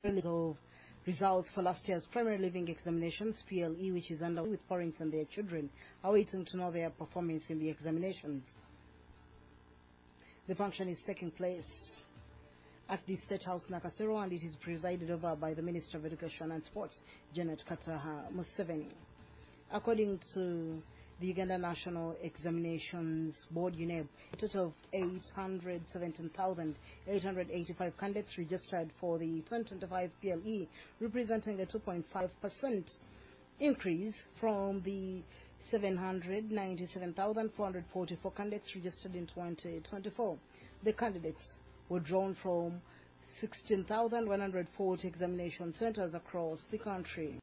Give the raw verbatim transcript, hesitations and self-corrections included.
Release of results for last year's primary living examinations, P L E, which is underway, with parents and their children are waiting to know their performance in the examinations. The function is taking place at the State House, Nakasero, and it is presided over by the Minister of Education and Sports, Janet Kataha Museveni. According to the Uganda National Examinations Board, U N E B, a total of eight hundred seventeen thousand eight hundred eighty-five candidates registered for the twenty twenty-five P L E, representing a two point five percent increase from the seven hundred ninety-seven thousand four hundred forty-four candidates registered in twenty twenty-four. The candidates were drawn from sixteen thousand one hundred forty examination centers across the country.